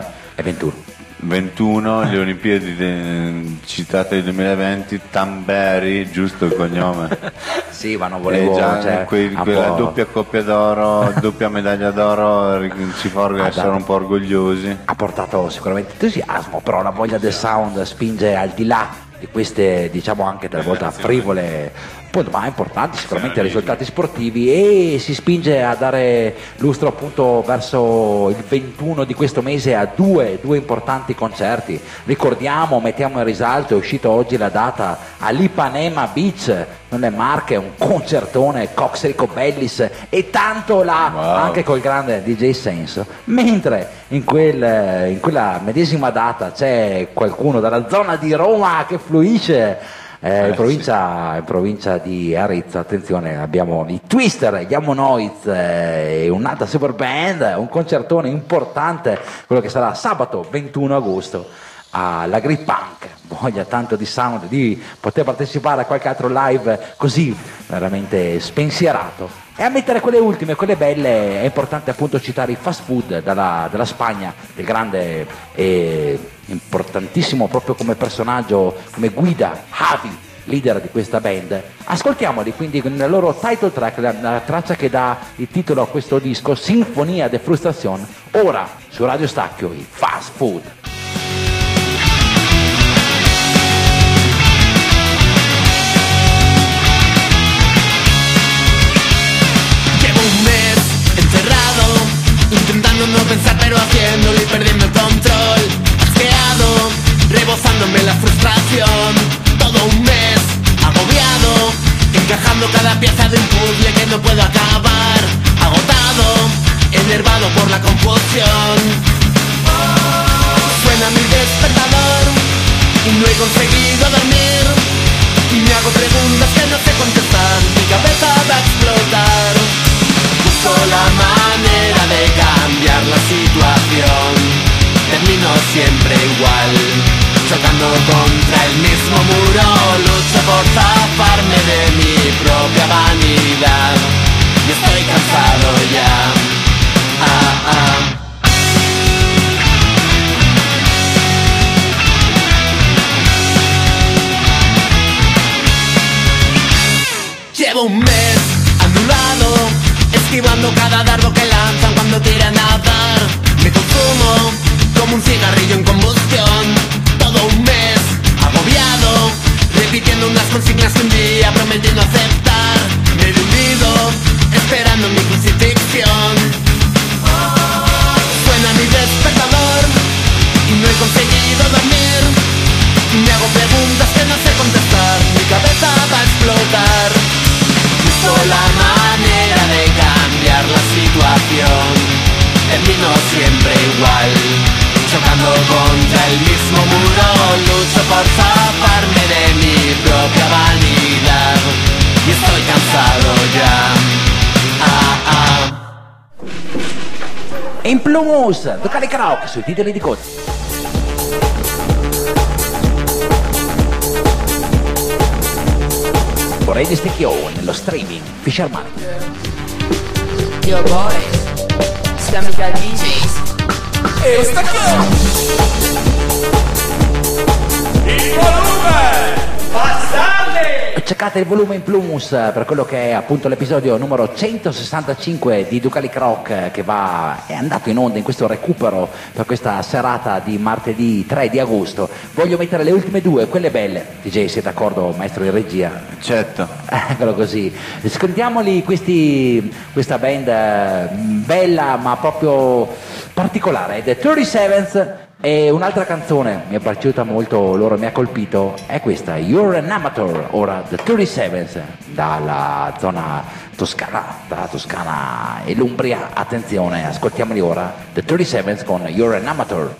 2021 le Olimpiadi citate del 2020, Tamberi, giusto il cognome? Sì, ma non volevo, quella doppia coppia d'oro, doppia medaglia d'oro, ci fa essere un po' orgogliosi. Ha portato sicuramente entusiasmo, però la voglia del sound spinge al di là di queste, diciamo, anche talvolta frivole, ma importanti sicuramente risultati sportivi, e si spinge a dare lustro appunto verso il 21 di questo mese a due importanti concerti. Ricordiamo, mettiamo in risalto, è uscita oggi la data all'Ipanema Beach nelle Marche, un concertone, Cox Rico Bellis e tanto là, anche col grande DJ Senso, mentre in quella medesima data c'è qualcuno dalla zona di Roma che fluisce in provincia di Arezzo. Attenzione, abbiamo i Twister, gli Ammonoids e un'altra super band, un concertone importante, quello che sarà sabato 21 agosto alla Grip Punk. Voglia tanto di sound, di poter partecipare a qualche altro live così veramente spensierato. E a mettere quelle ultime, quelle belle, è importante appunto citare i Fast Food dalla Spagna, del grande e importantissimo proprio come personaggio, come guida, Javi, leader di questa band. Ascoltiamoli quindi nel loro title track, la traccia che dà il titolo a questo disco, Sinfonia de Frustración, ora su Radio Stacchio, i Fast Food. Intentando no pensar pero haciéndolo y perdiendo el control. Asqueado, rebozándome la frustración. Todo un mes, agobiado, encajando cada enervado por la confusión. Suena mi despertador y no he conseguido dormir. Y me hago preguntas que no sé contestar. Mi cabeza va a explotar. Busco la manera de cambiar la situación. Termino siempre igual, chocando contra el mismo muro. Lucho por zafarme de mi propia vanidad y estoy cansado ya. Llevo un mes anulado, esquivando cada dardo que lanzan cuando tiran a dar. Me consumo como un cigarrillo en combustión. Todo un mes agobiado, repitiendo unas consignas que un día prometí no aceptar. Medio hundido, esperando mi crucifixión. Suena mi despertador y no he conseguido dormir. Me hago preguntas que no sé contestar. Mi cabeza va a explotar. Busco la manera de cambiar la situación. Termino siempre igual, chocando contra el mismo muro. Lucho por zafarme de mi propia vanidad y estoy cansado ya. In Plumus, Ducali Karaoke sui titoli di coda. Vorrei di Stecchio nello streaming Fisherman. Yo boys, Scamica DJs. E Stecchio! Il volume! Bastardi! Cercate il volume in Plumus per quello che è appunto l'episodio numero 165 di Ducali Rock, che è andato in onda in questo recupero per questa serata di martedì 3 di agosto. Voglio mettere le ultime due, quelle belle. DJ, sei d'accordo, maestro di regia? Certo. Eccolo così. Scontiamoli questa band bella ma proprio particolare, The 37th. E un'altra canzone mi è piaciuta molto, loro mi ha colpito, è questa, You're an Amateur, ora The 37th, dalla zona toscana, dalla Toscana e l'Umbria. Attenzione, ascoltiamoli ora, The 37th con You're an Amateur.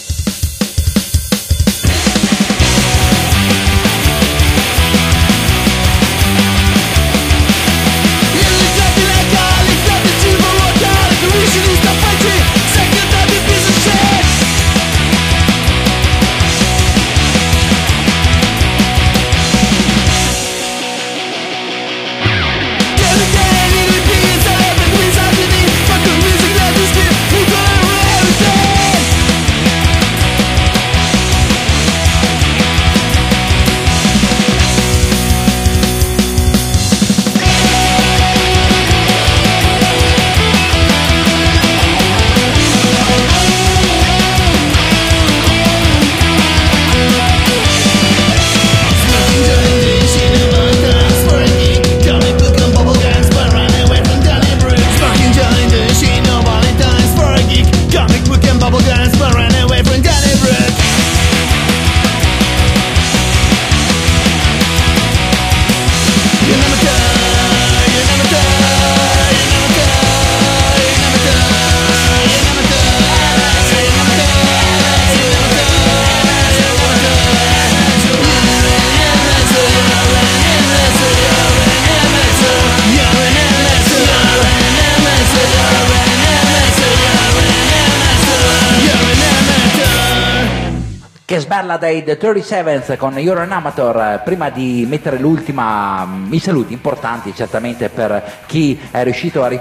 Che sberla dei The 37th con You're an Amateur. Prima di mettere l'ultima, i saluti importanti certamente per chi è riuscito a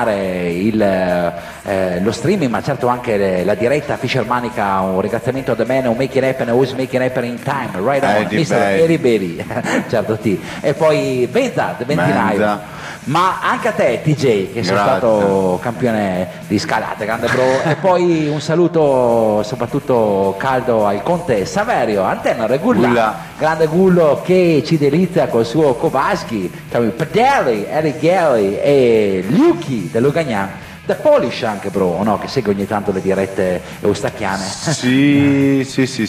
ripristinare lo streaming, ma certo anche la diretta Fishermanica. Un ringraziamento a The Man Who Make It Happen, Who's Making It Happen in Time, right on, Mr. Eddie Baby. Certo, T. E poi Benza, The Bentinaio. Ma anche a te TJ, che sei stato campione di scalate, grande bro. E poi un saluto soprattutto caldo al conte Saverio, Antenna Regulla, grande Gullo che ci delizia col suo Kowalski, Pederi, Eric Gary e Luki dell'Ugagnan. The Polish anche bro, o no? Che segue ogni tanto le dirette eustacchiane. Sì.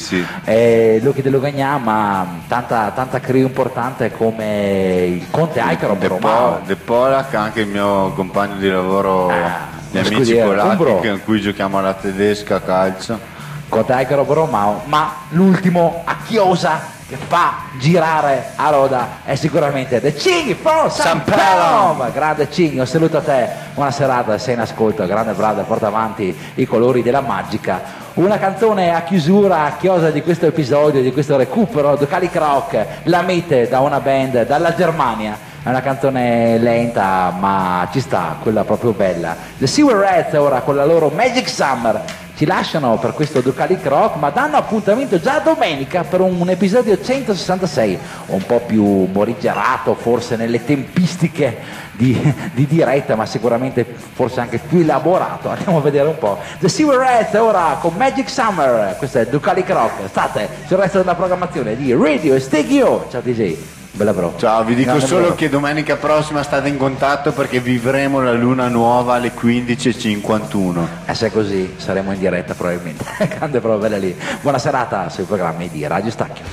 Luki dell'Ugagnan, ma tanta crew importante come il conte Icaro Romano. De Polak, anche il mio compagno di lavoro Gli amici Scudiero, un polacchi bro. con cui giochiamo alla tedesca a calcio. Cotegaro Bromao, ma l'ultimo a chiosa che fa girare a Roda è sicuramente The Cinghi for San Pelom. Grande Cinghi, un saluto a te, buona serata, sei in ascolto, grande brother, porta avanti i colori della magica. Una canzone a chiusura, a chiosa di questo episodio, di questo recupero, Ducali Croc, la mite da una band dalla Germania. È una canzone lenta ma ci sta, quella proprio bella. The Sewer Rats ora con la loro Magic Summer ci lasciano per questo Ducali Croc, ma danno appuntamento già domenica per un episodio 166, un po' più morigerato forse nelle tempistiche di diretta, ma sicuramente forse anche più elaborato. Andiamo a vedere un po'. The Sewer Rats ora con Magic Summer, questo è Ducali Croc, state sul resto della programmazione di Radio Stegio. Ciao DJ. Bella bro. Ciao, vi dico Grande solo bro. che domenica prossima state in contatto perché vivremo la luna nuova alle 15:51. Se è così saremo in diretta probabilmente. Grande bro, bella lì. Buona serata sui programmi di Radio Stacchio.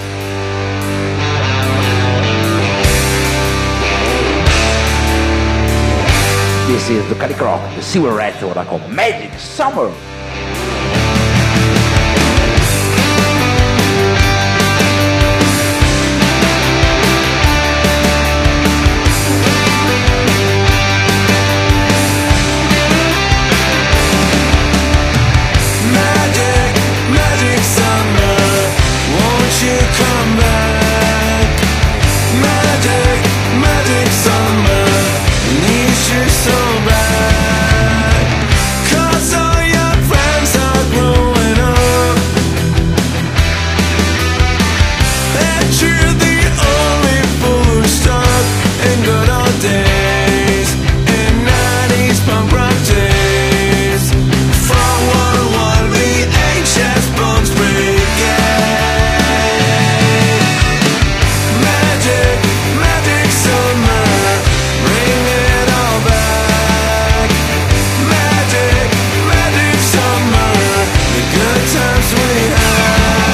This is Ducali Croc, The Sewer Rat ora con Magic Summer. Magic, magic summer, won't you come back? Magic, magic summer, need you so bad. 'Cause all your friends are growing up, and you're the only fool who's stuck in good old days, in 90s punk rock days. From 101 VHS bones breaking. Magic, magic summer, bring it all back. Magic, magic summer, the good times we had.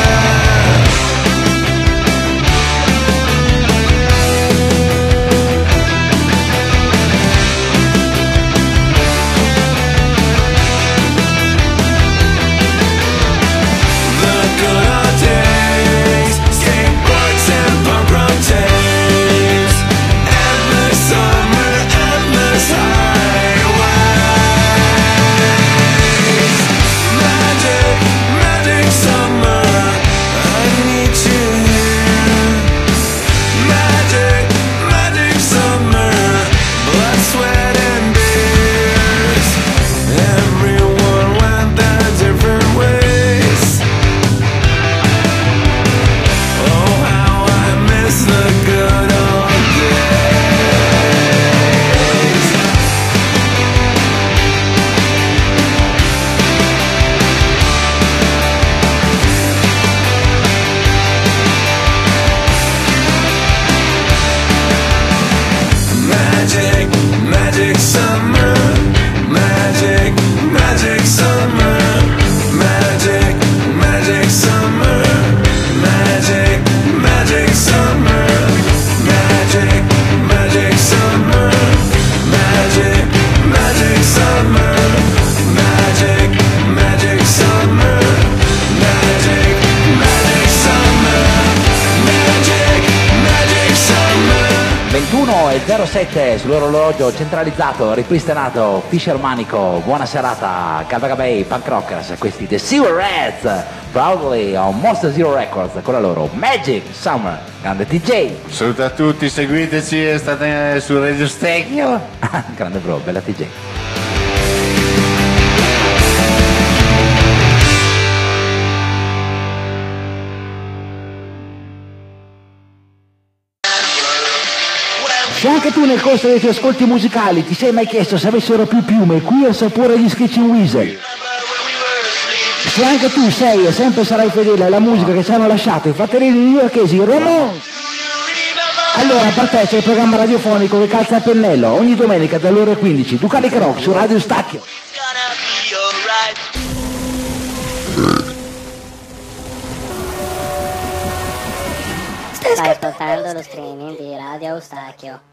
The good old days, skateboards and punk rock days, endless summer, endless highways. Magic, magic summer, I need you here. Magic, magic summer, blood, sweat and tears. Everyone went their different ways. Oh, how I miss the good old days. Magic, magic summer, magic, magic summer, magic, magic summer, magic, magic summer, magic, magic summer, magic, magic summer, magic, magic summer, magic, magic summer, magic, magic summer. 21:07 sull'orologio centralizzato, ripristinato, Fisher Manico, buona serata, Calvagabay, Punk Rockers, questi The Sewer Rats, proudly on Monster Zero Records con la loro Magic Summer, grande DJ. Saluto a tutti, seguiteci e state su Radio Stecchio. Grande bro, bella TJ. Se anche tu nel corso dei tuoi ascolti musicali ti sei mai chiesto se avessero più piume qui al sapore di Sketching Weasel, se anche tu sei e sempre sarai fedele alla musica che ci hanno lasciato i fratelli newyorkesi Ramones, allora partecipa al programma radiofonico che calza a pennello ogni domenica dalle ore 15, Ducali Croc su Radio Stacchio. Stai ascoltando lo streaming di Radio Eustachio.